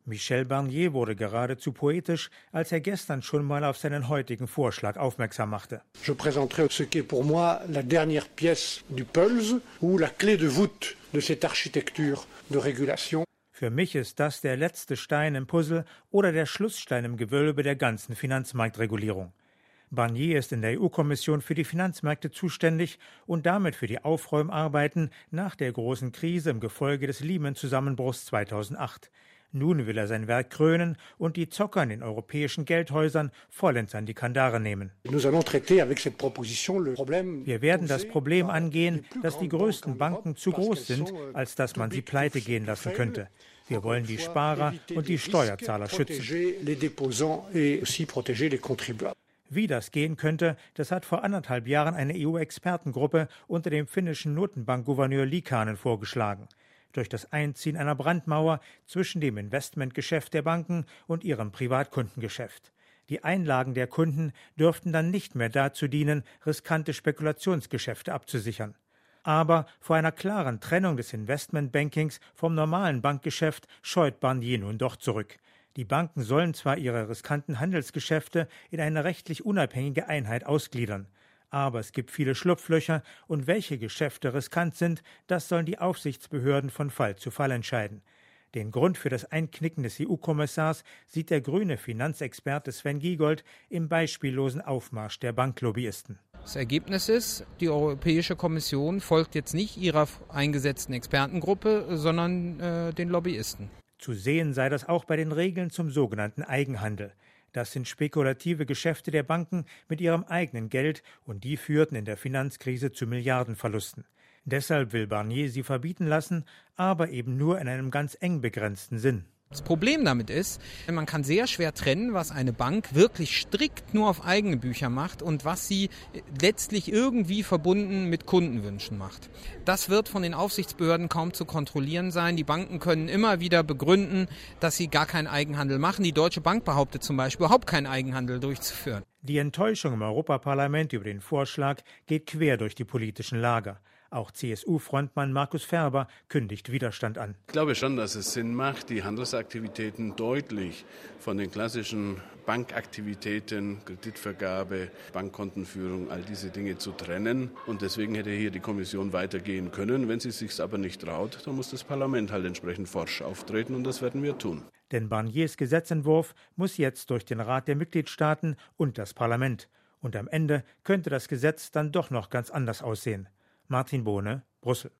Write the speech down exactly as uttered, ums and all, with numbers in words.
Michel Barnier wurde geradezu poetisch, als er gestern schon mal auf seinen heutigen Vorschlag aufmerksam machte. Je présenterai ce qui est pour moi la dernière pièce du puzzle ou la clé de voûte de cette architecture de régulation. Für mich ist das der letzte Stein im Puzzle oder der Schlussstein im Gewölbe der ganzen Finanzmarktregulierung. Barnier ist in der E U-Kommission für die Finanzmärkte zuständig und damit für die Aufräumarbeiten nach der großen Krise im Gefolge des Lehman-Zusammenbruchs zweitausendacht. Nun will er sein Werk krönen und die Zocker in den europäischen Geldhäusern vollends an die Kandare nehmen. Wir werden das Problem angehen, dass die größten Banken zu groß sind, als dass man sie pleite gehen lassen könnte. Wir wollen die Sparer und die Steuerzahler schützen. Wie das gehen könnte, das hat vor anderthalb Jahren eine E U-Expertengruppe unter dem finnischen Notenbankgouverneur Liikanen vorgeschlagen. Durch das Einziehen einer Brandmauer zwischen dem Investmentgeschäft der Banken und ihrem Privatkundengeschäft. Die Einlagen der Kunden dürften dann nicht mehr dazu dienen, riskante Spekulationsgeschäfte abzusichern. Aber vor einer klaren Trennung des Investmentbankings vom normalen Bankgeschäft scheut Barnier nun doch zurück. Die Banken sollen zwar ihre riskanten Handelsgeschäfte in eine rechtlich unabhängige Einheit ausgliedern. Aber es gibt viele Schlupflöcher und welche Geschäfte riskant sind, das sollen die Aufsichtsbehörden von Fall zu Fall entscheiden. Den Grund für das Einknicken des E U-Kommissars sieht der grüne Finanzexperte Sven Giegold im beispiellosen Aufmarsch der Banklobbyisten. Das Ergebnis ist, die Europäische Kommission folgt jetzt nicht ihrer eingesetzten Expertengruppe, sondern äh, den Lobbyisten. Zu sehen sei das auch bei den Regeln zum sogenannten Eigenhandel. Das sind spekulative Geschäfte der Banken mit ihrem eigenen Geld und die führten in der Finanzkrise zu Milliardenverlusten. Deshalb will Barnier sie verbieten lassen, aber eben nur in einem ganz eng begrenzten Sinn. Das Problem damit ist, man kann sehr schwer trennen, was eine Bank wirklich strikt nur auf eigene Bücher macht und was sie letztlich irgendwie verbunden mit Kundenwünschen macht. Das wird von den Aufsichtsbehörden kaum zu kontrollieren sein. Die Banken können immer wieder begründen, dass sie gar keinen Eigenhandel machen. Die Deutsche Bank behauptet zum Beispiel, überhaupt keinen Eigenhandel durchzuführen. Die Enttäuschung im Europaparlament über den Vorschlag geht quer durch die politischen Lager. Auch C S U-Frontmann Markus Ferber kündigt Widerstand an. Ich glaube schon, dass es Sinn macht, die Handelsaktivitäten deutlich von den klassischen Bankaktivitäten, Kreditvergabe, Bankkontenführung, all diese Dinge zu trennen. Und deswegen hätte hier die Kommission weitergehen können. Wenn sie es sich aber nicht traut, dann muss das Parlament halt entsprechend forsch auftreten und das werden wir tun. Denn Barniers Gesetzentwurf muss jetzt durch den Rat der Mitgliedstaaten und das Parlament. Und am Ende könnte das Gesetz dann doch noch ganz anders aussehen. Martin Bohne, Brüssel.